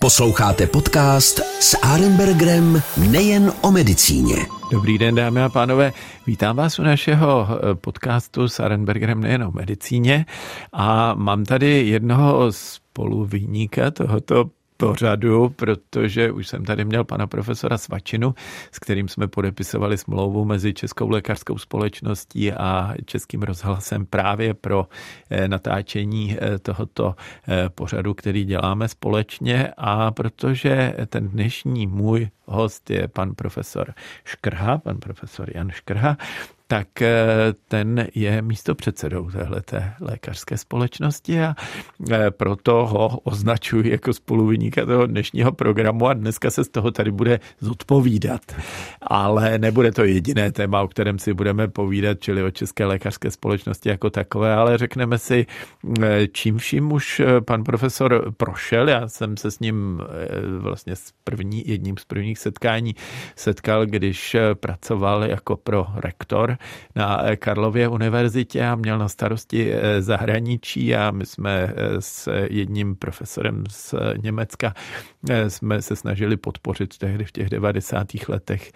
Posloucháte podcast s Arenbergerem nejen o medicíně. Dobrý den, dámy a pánové. Vítám vás u našeho podcastu s Arenbergerem nejen o medicíně a mám tady jednoho spoluviníka tohoto pořadu, protože už jsem tady měl pana profesora Svačinu, s kterým jsme podepisovali smlouvu mezi Českou lékařskou společností a Českým rozhlasem právě pro natáčení tohoto pořadu, který děláme společně, a protože ten dnešní můj host je pan profesor Škrha, pan profesor Jan Škrha, tak ten je místopředsedou téhleté lékařské společnosti a proto ho označuji jako spoluviníka toho dnešního programu a dneska se z toho tady bude zodpovídat. Ale nebude to jediné téma, o kterém si budeme povídat, čili o České lékařské společnosti jako takové, ale řekneme si, čím vším už pan profesor prošel. Já jsem se s ním vlastně jedním z prvních setkání setkal, když pracoval jako rektor na Karlově univerzitě a měl na starosti zahraničí a my jsme s jedním profesorem z Německa jsme se snažili podpořit tehdy v těch 90. letech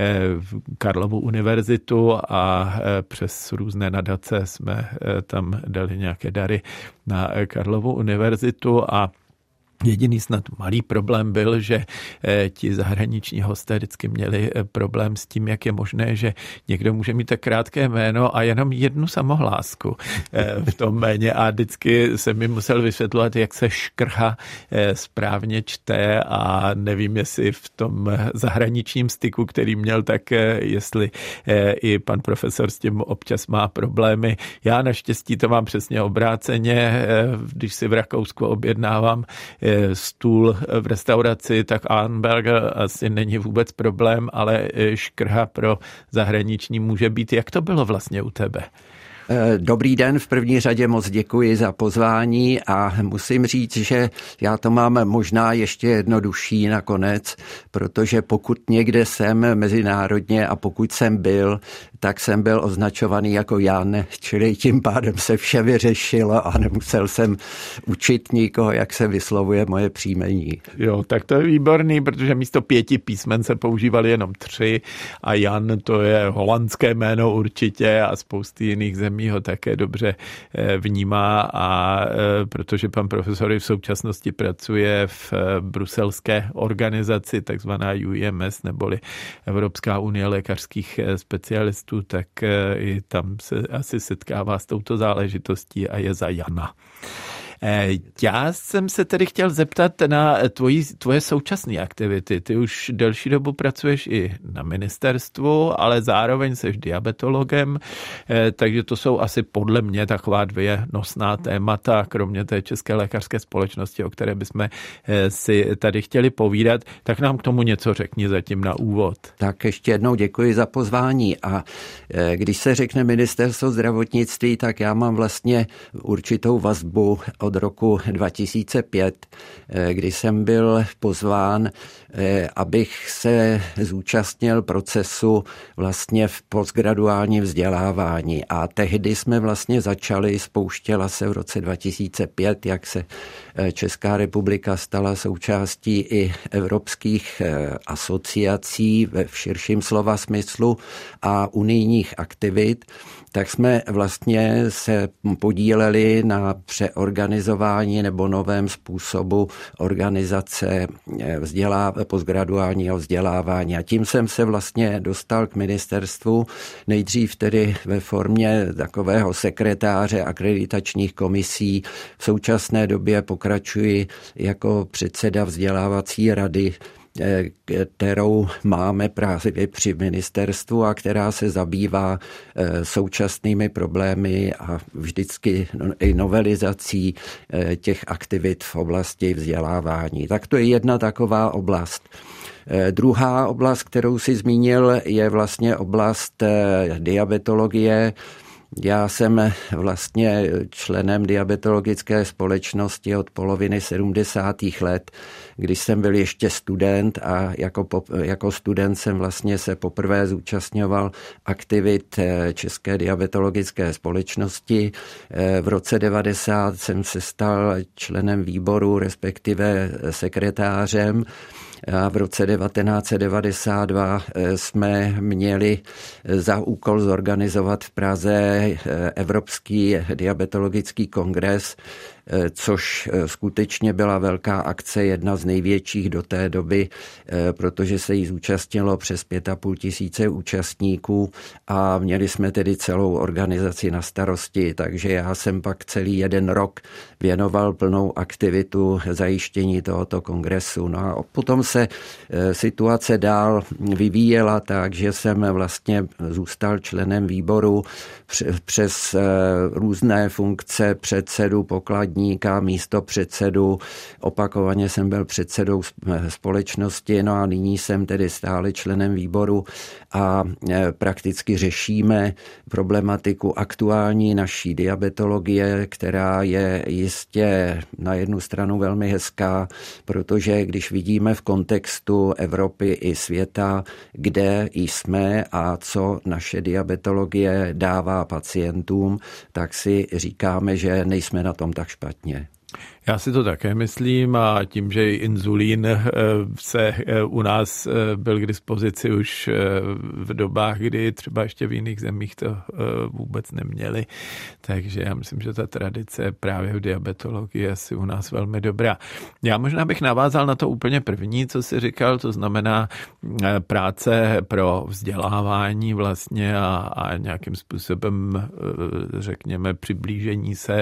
Karlovu univerzitu a přes různé nadace jsme tam dali nějaké dary na Karlovu univerzitu a jediný snad malý problém byl, že ti zahraniční hosté vždycky měli problém s tím, jak je možné, že někdo může mít tak krátké jméno a jenom jednu samohlásku v tom jméně a vždycky jsem mi musel vysvětlovat, jak se Škrha správně čte a nevím, jestli v tom zahraničním styku, který měl, tak jestli i pan profesor s tím občas má problémy. Já naštěstí to mám přesně obráceně, když si v Rakousku objednávám stůl v restauraci, tak Arenberger asi není vůbec problém, ale Škrha pro zahraniční může být. Jak to bylo vlastně u tebe? Dobrý den, v první řadě moc děkuji za pozvání a musím říct, že já to mám možná ještě jednodušší nakonec, protože pokud někde jsem mezinárodně a pokud jsem byl, tak jsem byl označovaný jako Jan, čili tím pádem se vše vyřešilo a nemusel jsem učit nikoho, jak se vyslovuje moje příjmení. Jo, tak to je výborný, protože místo 5 písmen se používali jenom 3 a Jan to je holandské jméno určitě a spousty jiných zemí ho také dobře vnímá a protože pan profesor v současnosti pracuje v bruselské organizaci, takzvaná UEMS, neboli Evropská unie lékařských specialistů, tak i tam se asi setkává s touto záležitostí a je za Jana. Já jsem se tedy chtěl zeptat na tvoje současné aktivity. Ty už delší dobu pracuješ i na ministerstvu, ale zároveň seš diabetologem, takže to jsou asi podle mě taková 2 nosná témata, kromě té České lékařské společnosti, o které bychom si tady chtěli povídat. Tak nám k tomu něco řekni zatím na úvod. Tak ještě jednou děkuji za pozvání a když se řekne ministerstvo zdravotnictví, tak já mám vlastně určitou vazbu od roku 2005, kdy jsem byl pozván, abych se zúčastnil procesu vlastně v postgraduálním vzdělávání. A tehdy jsme vlastně spouštěla se v roce 2005, jak se Česká republika stala součástí i evropských asociací v širším slova smyslu a unijních aktivit, tak jsme vlastně se podíleli na přeorganizování nebo novém způsobu organizace postgraduálního vzdělávání. A tím jsem se vlastně dostal k ministerstvu, nejdřív tedy ve formě takového sekretáře akreditačních komisí. V současné době pokračuji jako předseda vzdělávací rady, kterou máme právě při ministerstvu a která se zabývá současnými problémy a vždycky i novelizací těch aktivit v oblasti vzdělávání. Tak to je jedna taková oblast. Druhá oblast, kterou si zmínil, je vlastně oblast diabetologie, Já jsem vlastně členem diabetologické společnosti od poloviny 70. let, když jsem byl ještě student a jako student jsem vlastně se poprvé zúčastňoval aktivit České diabetologické společnosti. V roce 90 jsem se stal členem výboru, respektive sekretářem. A v roce 1992 jsme měli za úkol zorganizovat v Praze Evropský diabetologický kongres, což skutečně byla velká akce, jedna z největších do té doby, protože se jí zúčastnilo přes 5,5 tisíce účastníků a měli jsme tedy celou organizaci na starosti, takže já jsem pak celý jeden rok věnoval plnou aktivitu zajištění tohoto kongresu. No a potom se situace dál vyvíjela tak, že jsem vlastně zůstal členem výboru přes různé funkce předsedu, pokladníka, místopředsedu. Opakovaně jsem byl předsedou společnosti, no a nyní jsem tedy stále členem výboru a prakticky řešíme problematiku aktuální naší diabetologie, která je jistě na jednu stranu velmi hezká, protože když vidíme v kontextu Evropy i světa, kde jsme a co naše diabetologie dává pacientům, tak si říkáme, že nejsme na tom tak špatně. Já si to také myslím a tím, že inzulín se u nás byl k dispozici už v dobách, kdy třeba ještě v jiných zemích to vůbec neměli. Takže já myslím, že ta tradice právě v diabetologii je asi u nás velmi dobrá. Já možná bych navázal na to úplně první, co jsi říkal, to znamená práce pro vzdělávání vlastně a nějakým způsobem, řekněme, přiblížení se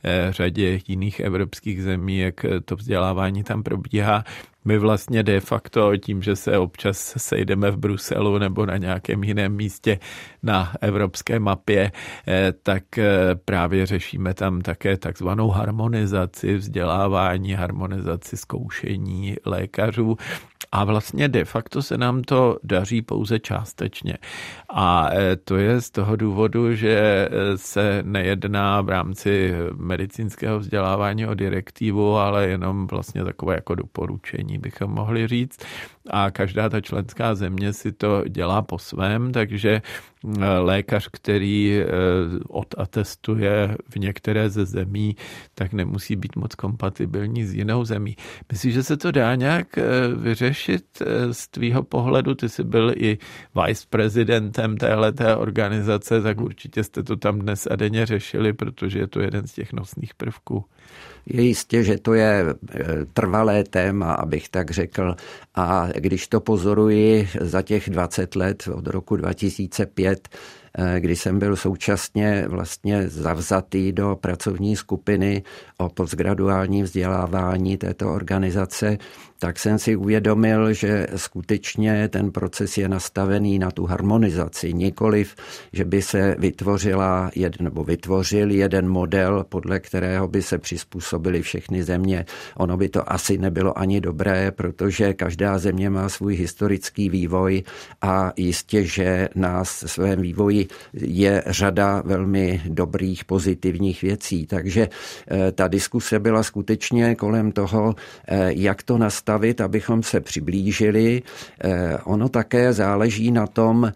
řadě jiných evropských zemí, jak to vzdělávání tam probíhá. My vlastně de facto tím, že se občas sejdeme v Bruselu nebo na nějakém jiném místě na evropské mapě, tak právě řešíme tam také takzvanou harmonizaci vzdělávání, harmonizaci zkoušení lékařů. A vlastně de facto se nám to daří pouze částečně. A to je z toho důvodu, že se nejedná v rámci medicínského vzdělávání o direktivu, ale jenom vlastně takové jako doporučení bychom mohli říct. A každá ta členská země si to dělá po svém, takže lékař, který odatestuje v některé ze zemí, tak nemusí být moc kompatibilní s jinou zemí. Myslíš, že se to dá nějak vyřešit z tvýho pohledu? Ty jsi byl i viceprezidentem téhleté organizace, tak určitě jste to tam dnes a denně řešili, protože je to jeden z těch nosných prvků. Je jistě, že to je trvalé téma, abych tak řekl. A když to pozoruji za těch 20 let od roku 2005, kdy jsem byl současně vlastně zavzatý do pracovní skupiny o postgraduálním vzdělávání této organizace, tak jsem si uvědomil, že skutečně ten proces je nastavený na tu harmonizaci. Nikoliv, že by se vytvořil jeden model, podle kterého by se přizpůsobily všechny země. Ono by to asi nebylo ani dobré, protože každá země má svůj historický vývoj a jistě, že nás svém vývoji je řada velmi dobrých, pozitivních věcí. Takže ta diskuse byla skutečně kolem toho, jak to nastavit, abychom se přiblížili. Ono také záleží na tom,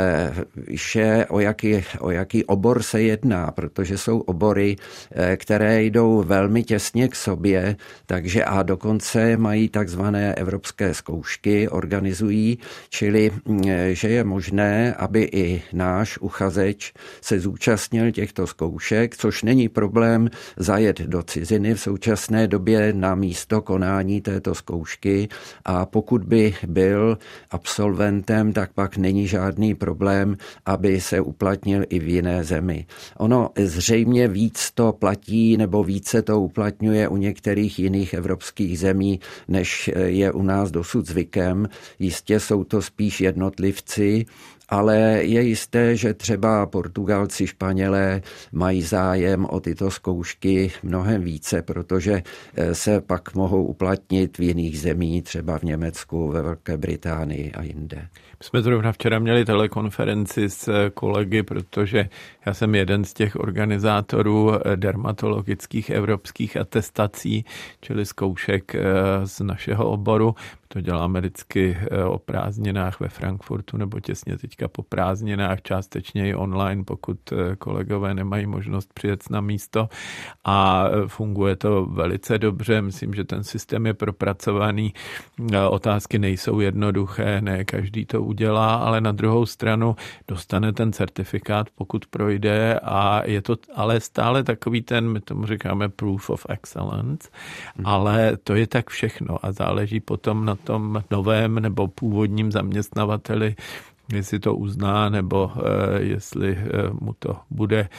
že o jaký obor se jedná, protože jsou obory, které jdou velmi těsně k sobě, takže a dokonce mají takzvané evropské zkoušky, organizují, čili že je možné, aby i náš uchazeč se zúčastnil těchto zkoušek, což není problém zajet do ciziny v současné době na místo konání této zkoušky a pokud by byl absolventem, tak pak není žádný problém, aby se uplatnil i v jiné zemi. Ono zřejmě víc to platí nebo více to uplatňuje u některých jiných evropských zemí, než je u nás dosud zvykem. Jistě jsou to spíš jednotlivci, ale je jisté, že třeba Portugalci, Španělé mají zájem o tyto zkoušky mnohem více, protože se pak mohou uplatnit v jiných zemích, třeba v Německu, ve Velké Británii a jinde. My jsme zrovna včera měli telekonferenci s kolegy, protože já jsem jeden z těch organizátorů dermatologických evropských atestací, čili zkoušek z našeho oboru. To děláme vždycky o prázdninách ve Frankfurtu nebo těsně teďka po prázdninách, částečně i online, pokud kolegové nemají možnost přijet na místo a funguje to velice dobře. Myslím, že ten systém je propracovaný. Otázky nejsou jednoduché, ne každý to udělá, ale na druhou stranu dostane ten certifikát, pokud projde a je to ale stále takový ten, my tomu říkáme proof of excellence, ale to je tak všechno a záleží potom na tom novém nebo původním zaměstnavateli, jestli to uzná, nebo jestli mu to bude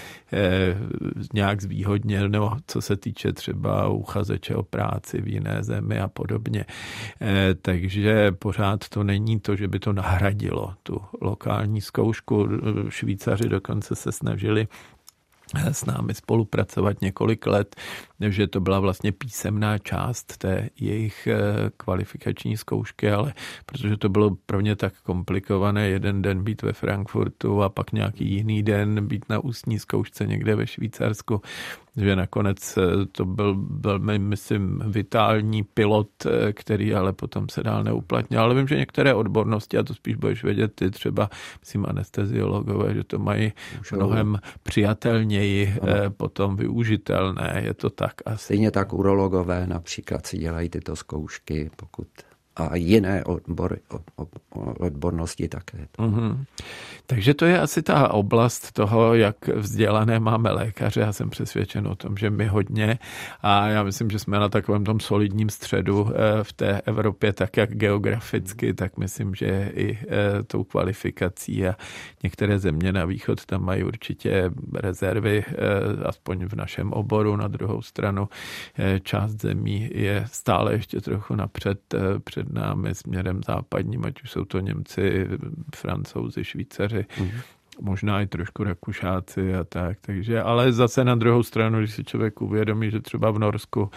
nějak zvýhodněno, co se týče třeba uchazeče o práci v jiné zemi a podobně. Takže pořád to není to, že by to nahradilo tu lokální zkoušku. Švýcaři dokonce se snažili s námi spolupracovat několik let, že to byla vlastně písemná část té jejich kvalifikační zkoušky, ale protože to bylo pro ně tak komplikované, jeden den být ve Frankfurtu a pak nějaký jiný den být na ústní zkoušce někde ve Švýcarsku, že nakonec to byl velmi, myslím, vitální pilot, který ale potom se dál neuplatnil. Ale vím, že některé odbornosti, a to spíš budeš vědět ty, třeba, myslím, anesteziologové, že to mají mnohem přijatelněji potom využitelné. Je to tak asi. Stejně tak urologové například si dělají tyto zkoušky, a jiné odbornosti také. Takže to je asi ta oblast toho, jak vzdělané máme lékaře. Já jsem přesvědčen o tom, že my hodně a já myslím, že jsme na takovém tom solidním středu v té Evropě, tak jak geograficky, tak myslím, že i tou kvalifikací a některé země na východ tam mají určitě rezervy, aspoň v našem oboru. Na druhou stranu část zemí je stále ještě trochu napřed před námi směrem západním, ať už jsou to Němci, Francouzi, Švýcaři, možná i trošku Rakušáci a tak. Takže, ale zase na druhou stranu, když si člověk uvědomí, že třeba v Norsku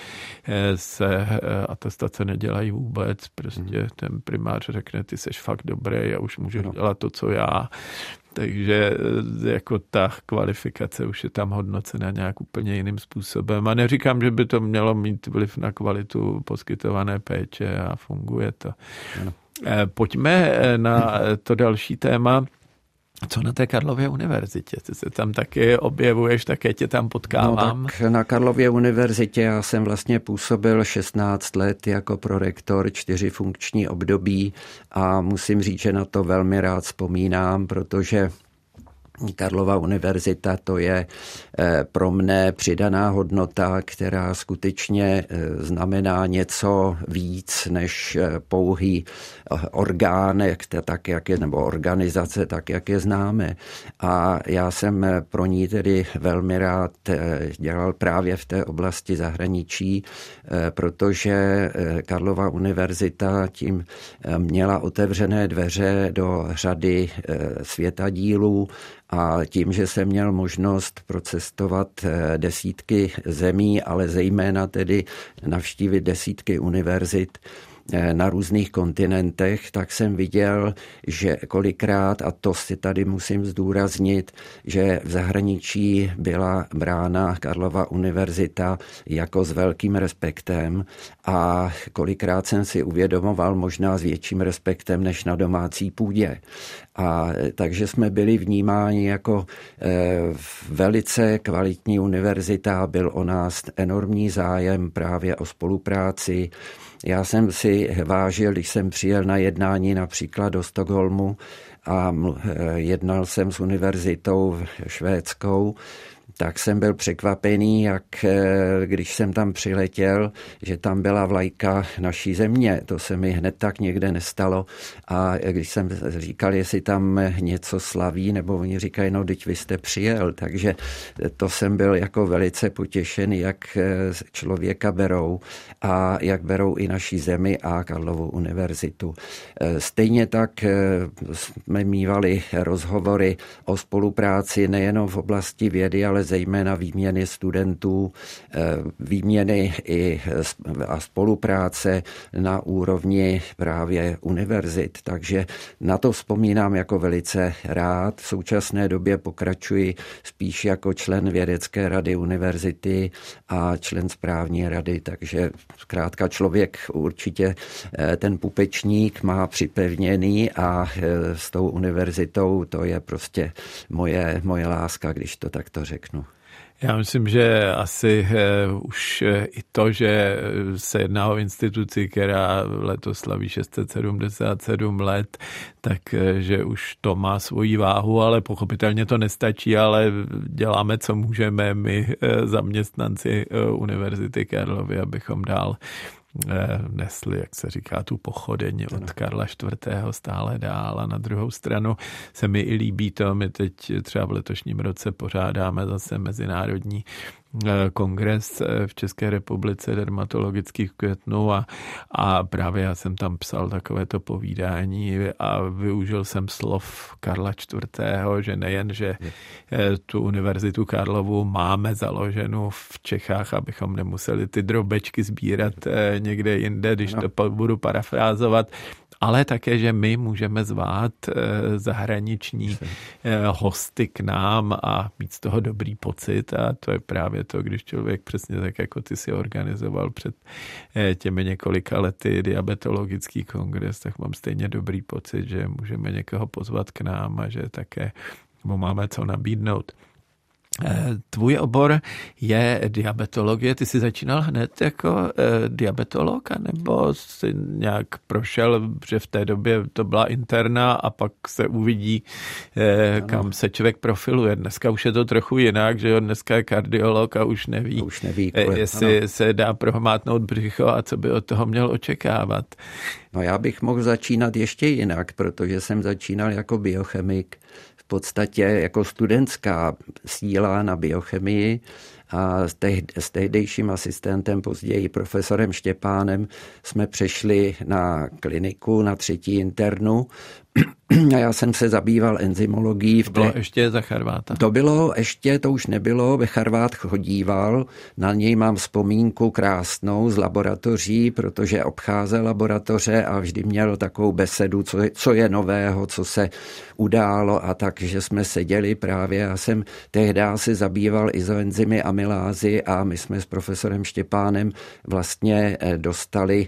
se atestace nedělají vůbec, prostě ten primář řekne, ty seš fakt dobrý a už můžeš dělat to, co já. Takže jako ta kvalifikace už je tam hodnocena nějak úplně jiným způsobem. A neříkám, že by to mělo mít vliv na kvalitu poskytované péče a funguje to. Ano. Pojďme na to další téma. Co na té Karlově univerzitě? Ty se tam taky objevuješ, také tě tam potkávám. No, tak na Karlově univerzitě já jsem vlastně působil 16 let jako prorektor, 4 funkční období a musím říct, že na to velmi rád vzpomínám, protože Karlova univerzita to je pro mne přidaná hodnota, která skutečně znamená něco víc než pouhý orgán, tak jak je, nebo organizace, tak jak je známe. A já jsem pro ní tedy velmi rád dělal právě v té oblasti zahraničí, protože Karlova univerzita tím měla otevřené dveře do řady světadílů a tím, že jsem měl možnost procestovat desítky zemí, ale zejména tedy navštívit desítky univerzit na různých kontinentech, tak jsem viděl, že kolikrát, a to si tady musím zdůraznit, že v zahraničí byla brána Karlova univerzita jako s velkým respektem a kolikrát jsem si uvědomoval možná s větším respektem než na domácí půdě. A takže jsme byli vnímáni jako velice kvalitní univerzita, byl o nás enormní zájem právě o spolupráci. Já jsem si vážil, když jsem přijel na jednání například do Stockholmu a jednal jsem s univerzitou švédskou, tak jsem byl překvapený, jak když jsem tam přiletěl, že tam byla vlajka naší země. To se mi hned tak někde nestalo. A když jsem říkal, jestli tam něco slaví, nebo oni říkají, no teď vy jste přijel. Takže to jsem byl jako velice potěšený, jak člověka berou a jak berou i naší zemi a Karlovu univerzitu. Stejně tak jsme mívali rozhovory o spolupráci nejenom v oblasti vědy, ale zejména výměny studentů, výměny a spolupráce na úrovni právě univerzit. Takže na to vzpomínám jako velice rád. V současné době pokračuji spíš jako člen vědecké rady univerzity a člen správní rady, takže zkrátka člověk určitě ten pupečník má připevněný a s tou univerzitou to je prostě moje láska, když to takto řeknu. Já myslím, že asi už i to, že se jedná o instituci, která letos slaví 677 let, takže už to má svoji váhu, ale pochopitelně to nestačí, ale děláme, co můžeme my zaměstnanci Univerzity Karlovy, abychom dál nesli, jak se říká, tu pochodeň od Karla IV. Stále dál. A na druhou stranu se mi i líbí to, my teď třeba v letošním roce pořádáme zase mezinárodní kongres v České republice dermatologických v květnu a právě já jsem tam psal takovéto povídání a využil jsem slov Karla IV., že nejen, že tu univerzitu Karlovu máme založenou v Čechách, abychom nemuseli ty drobečky sbírat někde jinde, když to budu parafrázovat, ale také, že my můžeme zvát zahraniční hosty k nám a mít z toho dobrý pocit a to je právě to, když člověk přesně tak, jako ty si organizoval před těmi několika lety diabetologický kongres, tak mám stejně dobrý pocit, že můžeme někoho pozvat k nám a že také mu máme co nabídnout. Tvůj obor je diabetologie. Ty jsi začínal hned jako diabetolog, nebo jsi nějak prošel, že v té době to byla interna a pak se uvidí, kam se člověk profiluje. Dneska už je to trochu jinak, že jo, dneska je kardiolog a už neví jestli se dá prohmátnout břicho a co by od toho měl očekávat. No já bych mohl začínat ještě jinak, protože jsem začínal jako biochemik, v podstatě jako studentská síla na biochemii a s tehdejším asistentem, později profesorem Štěpánem, jsme přešli na kliniku, na 3. internu a já jsem se zabýval enzymologií. To bylo ještě za Charváta? To už nebylo, ve Charvát chodíval, na něj mám vzpomínku krásnou z laboratoří, protože obcházel laboratoře a vždy měl takovou besedu, co je nového, co se událo a tak, že jsme seděli právě, já jsem tehdy se zabýval izoenzymy amylázy a my jsme s profesorem Štěpánem vlastně dostali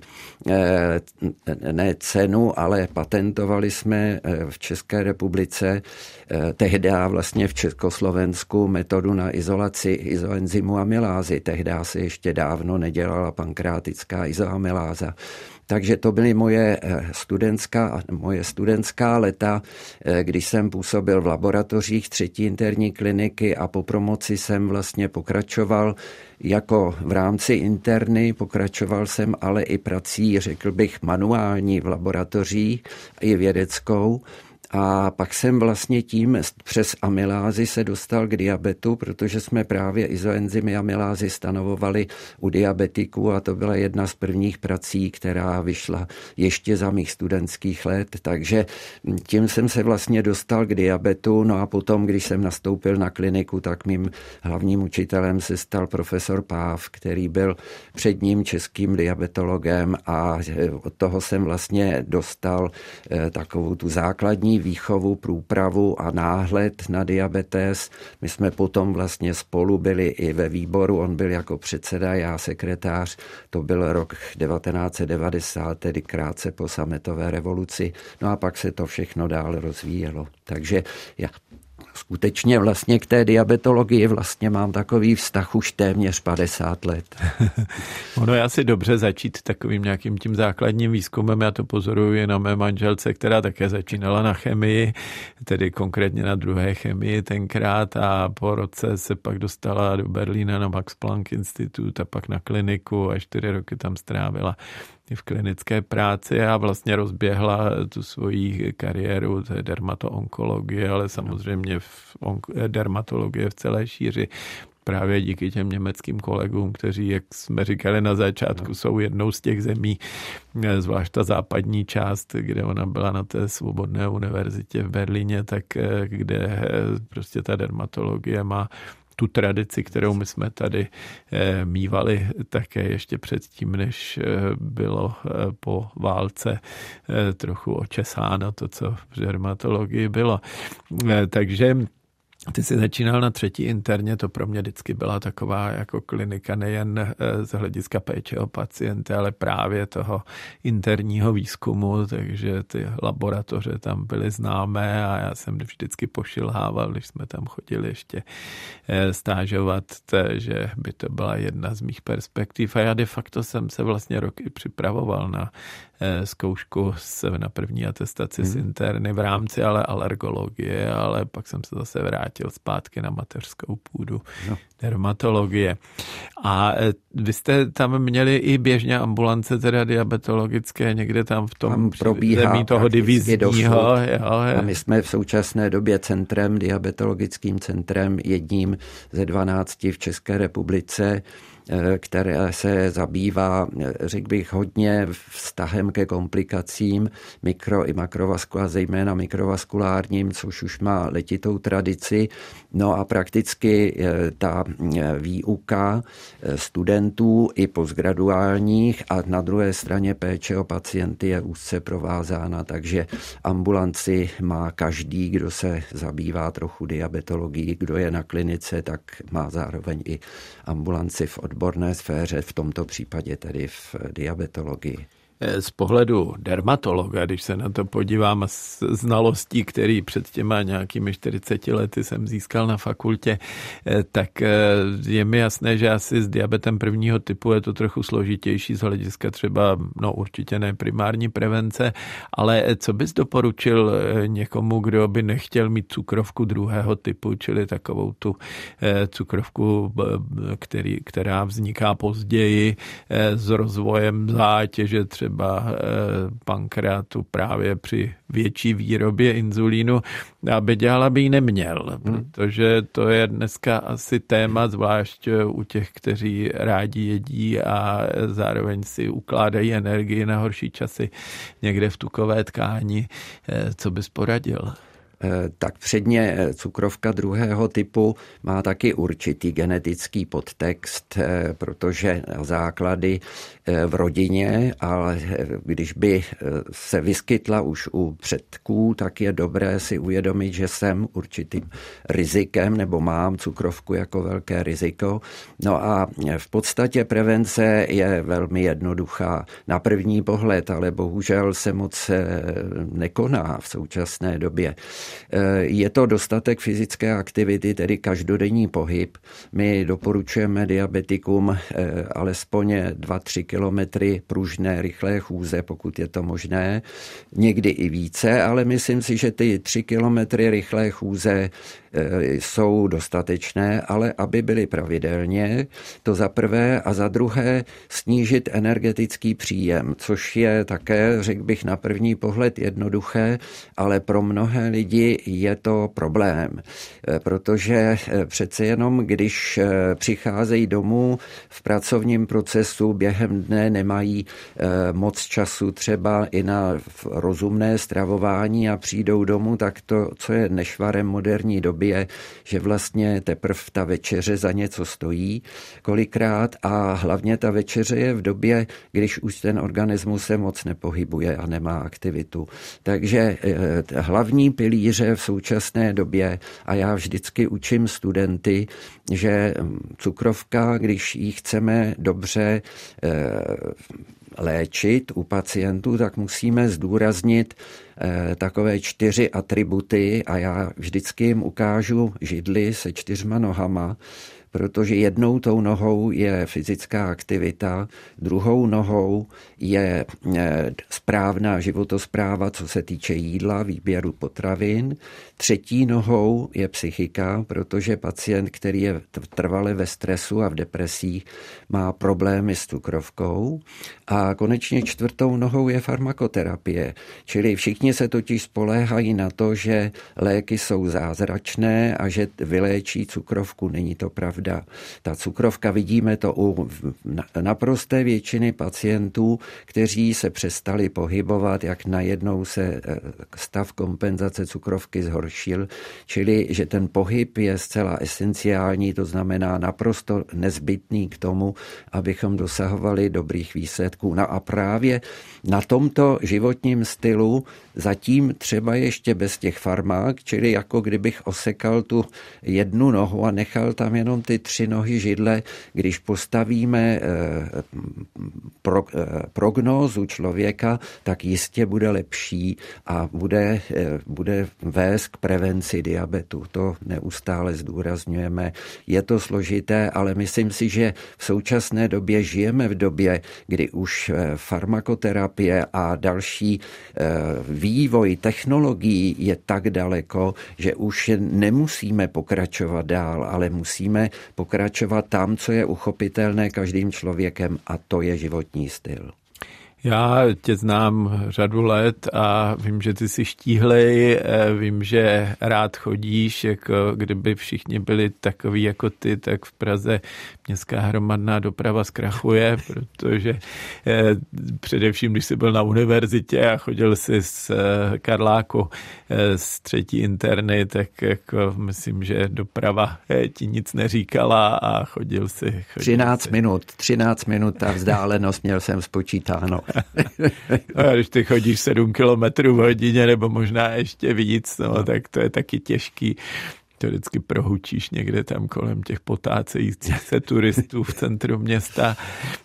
ne cenu, ale patentovali jsme v České republice tehdy vlastně v Československu metodu na izolaci izoenzymu amylázy. Tehdy se ještě dávno nedělala pankreatická izoamyláza. Takže to byly moje studentská leta, když jsem působil v laboratořích 3. interní kliniky a po promoci jsem vlastně pokračoval jako v rámci interny, pokračoval jsem ale i prací, řekl bych, manuální v laboratořích i vědeckou. A pak jsem vlastně tím přes amylázy se dostal k diabetu, protože jsme právě izoenzymy amylázy stanovovali u diabetiků a to byla jedna z prvních prací, která vyšla ještě za mých studentských let, takže tím jsem se vlastně dostal k diabetu, no a potom, když jsem nastoupil na kliniku, tak mým hlavním učitelem se stal profesor Páv, který byl předním českým diabetologem a od toho jsem vlastně dostal takovou tu základní výchovu, průpravu a náhled na diabetes. My jsme potom vlastně spolu byli i ve výboru, on byl jako předseda, já sekretář, to byl rok 1990, tedy krátce po sametové revoluci, no a pak se to všechno dál rozvíjelo. Takže skutečně vlastně k té diabetologii vlastně mám takový vztah už téměř 50 let. Ono je asi dobře začít takovým nějakým tím základním výzkumem. Já to pozoruji na mé manželce, která také začínala na chemii, tedy konkrétně na druhé chemii tenkrát a po roce se pak dostala do Berlína na Max Planck Institut a pak na kliniku a 4 roky tam strávila v klinické práci a vlastně rozběhla tu svoji kariéru, to je dermatoonkologie, ale samozřejmě dermatologie v celé šíři. Právě díky těm německým kolegům, kteří, jak jsme říkali na začátku, jsou jednou z těch zemí, zvlášť ta západní část, kde ona byla na té svobodné univerzitě v Berlíně, tak kde prostě ta dermatologie má tu tradici, kterou my jsme tady mívali také ještě předtím, než bylo po válce trochu očesáno to, co v dermatologii bylo. Takže ty jsi začínal na 3. interně, to pro mě vždycky byla taková jako klinika nejen z hlediska péče o pacienty, ale právě toho interního výzkumu, takže ty laboratoře tam byly známé a já jsem vždycky pošilhával, když jsme tam chodili ještě stážovat, že by to byla jedna z mých perspektiv a já de facto jsem se vlastně roky připravoval na zkoušku na první atestaci z interny v rámci ale alergologie, ale pak jsem se zase vrátil zpátky na mateřskou půdu dermatologie. A vy jste tam měli i běžně ambulance, teda diabetologické, někde tam v tom zemí toho divizního. A my jsme v současné době diabetologickým centrem, jedním ze 12 v České republice, které se zabývá, řekl bych, hodně vztahem ke komplikacím mikro- i makrovaskulárním, zejména mikrovaskulárním, což už má letitou tradici. No a prakticky ta výuka studentů i postgraduálních a na druhé straně péče o pacienty je úzce provázána, takže ambulanci má každý, kdo se zabývá trochu diabetologií, kdo je na klinice, tak má zároveň i ambulanci v odborné sféře, v tomto případě tedy v diabetologii. Z pohledu dermatologa, když se na to podívám s znalostí, který před těma nějakými 40 lety jsem získal na fakultě, tak je mi jasné, že asi s diabetem 1. typu je to trochu složitější z hlediska třeba, určitě ne primární prevence, ale co bys doporučil někomu, kdo by nechtěl mít cukrovku 2. typu, čili takovou tu cukrovku, která vzniká později s rozvojem zátěže třeba pankreatu právě při větší výrobě inzulínu, aby ji neměl, protože to je dneska asi téma, zvlášť u těch, kteří rádi jedí a zároveň si ukládají energii na horší časy někde v tukové tkáni. Co bys poradil? Tak předně cukrovka 2. typu má taky určitý genetický podtext, protože základy v rodině, ale když by se vyskytla už u předků, tak je dobré si uvědomit, že jsem určitým rizikem nebo mám cukrovku jako velké riziko. No a v podstatě prevence je velmi jednoduchá na první pohled, ale bohužel se moc nekoná v současné době. Je to dostatek fyzické aktivity, tedy každodenní pohyb. My doporučujeme diabetikům alespoň 2-3 kilometry pružné rychlé chůze, pokud je to možné, někdy i více, ale myslím si, že ty 3 kilometry rychlé chůze jsou dostatečné, ale aby byly pravidelně, to za prvé, a za druhé snížit energetický příjem, což je také, řekl bych, na první pohled jednoduché, ale pro mnohé lidi je to problém, protože přece jenom, když přicházejí domů v pracovním procesu, během dne nemají moc času třeba i na rozumné stravování a přijdou domů, tak to, co je nešvarem moderní doby, je, že vlastně teprve ta večeře za něco stojí kolikrát a hlavně ta večeře je v době, když už ten organismus se moc nepohybuje a nemá aktivitu. Takže hlavní pilíř pilíře v současné době a já vždycky učím studenty, že cukrovka, když ji chceme dobře léčit u pacientů, tak musíme zdůraznit takové 4 atributy a já vždycky jim ukážu židli se 4 nohama, protože jednou tou nohou je fyzická aktivita, druhou nohou je správná životospráva, co se týče jídla, výběru potravin, třetí nohou je psychika, protože pacient, který je trvale ve stresu a v depresích, má problémy s cukrovkou a konečně 4. nohou je farmakoterapie, čili všichni se totiž spoléhají na to, že léky jsou zázračné a že vyléčí cukrovku. Není to pravda. Ta cukrovka, vidíme to u naprosté většiny pacientů, kteří se přestali pohybovat, jak najednou se stav kompenzace cukrovky zhoršil, čili že ten pohyb je zcela esenciální, to znamená naprosto nezbytný k tomu, abychom dosahovali dobrých výsledků. No a právě na tomto životním stylu zatím třeba ještě bez těch farmák, čili jako kdybych osekal tu 1 nohu a nechal tam jenom ty 3 nohy židle, když postavíme prognózu člověka, tak jistě bude lepší a bude vést k prevenci diabetu. To neustále zdůrazňujeme. Je to složité, ale myslím si, že v současné době žijeme v době, kdy už farmakoterapie a další vývoj technologií je tak daleko, že už nemusíme pokračovat dál, ale musíme pokračovat tam, co je uchopitelné každým člověkem, a to je životní styl. Já tě znám řadu let a vím, že ty jsi štíhlej, vím, že rád chodíš, jako kdyby všichni byli takový jako ty, tak v Praze městská hromadná doprava zkrachuje, protože především, když jsi byl na univerzitě a chodil jsi z Karláku z 3. interny, tak jako myslím, že doprava ti nic neříkala a chodil si. 13 minut ta vzdálenost měl jsem spočítáno. A když ty chodíš 7 kilometrů v hodině nebo možná ještě víc, no, tak to je taky těžký. To vždycky prohučíš někde tam kolem těch potácejících se turistů v centru města.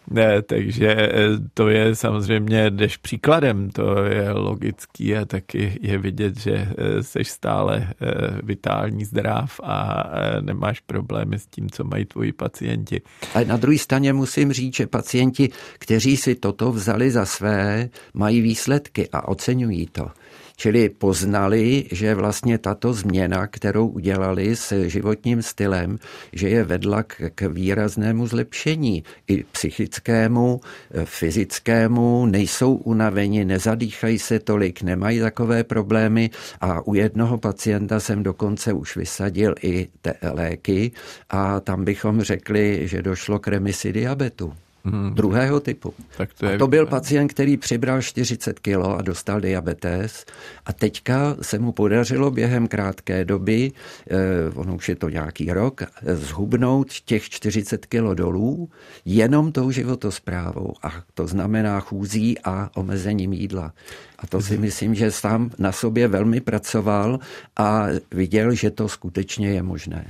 Takže to je samozřejmě, jdeš příkladem, to je logický a taky je vidět, že seš stále vitální, zdrav a nemáš problémy s tím, co mají tvoji pacienti. Ale na druhé straně musím říct, že pacienti, kteří si toto vzali za své, mají výsledky a oceňují to. Čili poznali, že vlastně tato změna, kterou udělali s životním stylem, že je vedla k výraznému zlepšení i psychickému, fyzickému, nejsou unaveni, nezadýchají se tolik, nemají takové problémy a u jednoho pacienta jsem dokonce už vysadil i léky a tam bychom řekli, že došlo k remisi diabetu. 2. typu. To byl pacient, který přibral 40 kilo a dostal diabetes a teďka se mu podařilo během krátké doby, ono už je to nějaký rok, zhubnout těch 40 kilo dolů jenom tou životosprávou a to znamená chůzí a omezením jídla. A to si myslím, že sám na sobě velmi pracoval a viděl, že to skutečně je možné.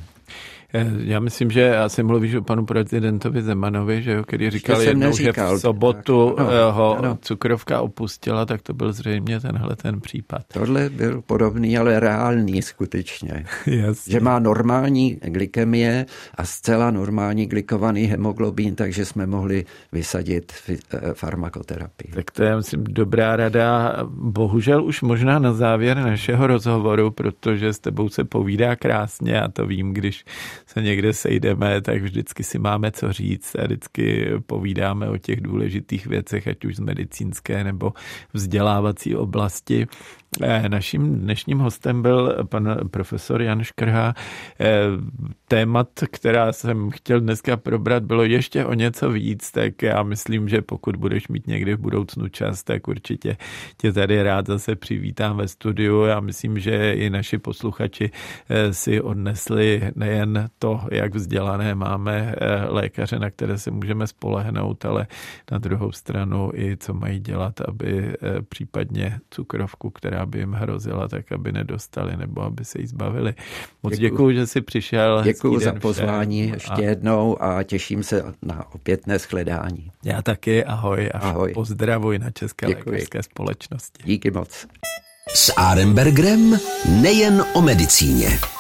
Já myslím, že asi mluvíš o panu prezidentovi Zemanovi, že jo, který říkal jednou, že v sobotu ho cukrovka opustila, tak to byl zřejmě ten případ. Tohle byl podobný, ale reálný skutečně. Jasně. Že má normální glykemie a zcela normální glykovaný hemoglobin, takže jsme mohli vysadit farmakoterapii. Tak to je, myslím, dobrá rada. Bohužel už možná na závěr našeho rozhovoru, protože s tebou se povídá krásně a to vím, když se někde sejdeme, tak vždycky si máme co říct a vždycky povídáme o těch důležitých věcech, ať už z medicínské nebo vzdělávací oblasti. Naším dnešním hostem byl pan profesor Jan Škrha. Témat, která jsem chtěl dneska probrat, bylo ještě o něco víc, tak já myslím, že pokud budeš mít někdy v budoucnu čas, tak určitě tě tady rád zase přivítám ve studiu. Já myslím, že i naši posluchači si odnesli nejen to, jak vzdělané máme lékaře, na které se můžeme spolehnout, ale na druhou stranu i co mají dělat, aby případně cukrovku, která která by jim hrozila, tak aby nedostali nebo aby se jí zbavili. Moc děkuju, že jsi přišel. Děkuju za pozvání ještě jednou a těším se na opětné shledání. Já taky, ahoj a ahoj. Pozdravuj na České lékařské společnosti. Díky moc. S Arenbergerem nejen o medicíně.